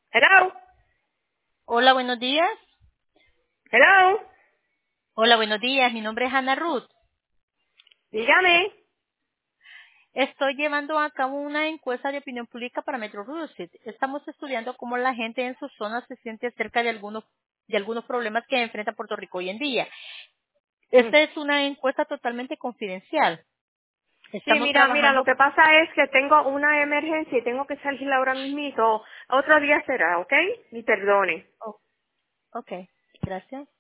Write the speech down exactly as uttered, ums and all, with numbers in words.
Hello. Hola, buenos días. Hello. Hola, buenos días. Mi nombre es Ana Ruth. Dígame. Estoy llevando a cabo una encuesta de opinión pública para Metro Rusit. Estamos estudiando cómo la gente en su zona se siente acerca de algunos de algunos problemas que enfrenta Puerto Rico hoy en día. Mm. Esta es una encuesta totalmente confidencial. Sí, Estamos mira, mira, lo trabajando. que pasa es que tengo una emergencia y tengo que salir ahora mismo. Otro día será, ¿ok? Y perdone. Oh, ok, gracias.